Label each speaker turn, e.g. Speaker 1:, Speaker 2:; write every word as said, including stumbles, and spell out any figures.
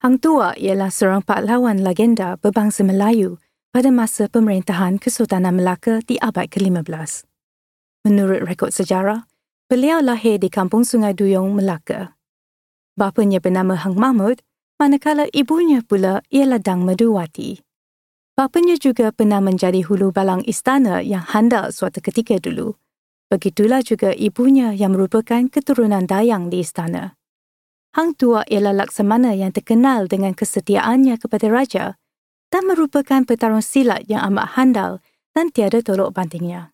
Speaker 1: Hang Tuah ialah seorang pahlawan legenda berbangsa Melayu pada masa pemerintahan Kesultanan Melaka di abad ke lima belas. Menurut rekod sejarah, beliau lahir di Kampung Sungai Duyung, Melaka. Bapanya bernama Hang Mahmud, manakala ibunya pula ialah Dang Meduwati. Bapanya juga pernah menjadi hulu balang istana yang handal suatu ketika dulu. Begitulah juga ibunya yang merupakan keturunan Dayang di istana. Hang Tuah ialah laksamana yang terkenal dengan kesetiaannya kepada raja dan merupakan petarung silat yang amat handal dan tiada tolok bandingnya.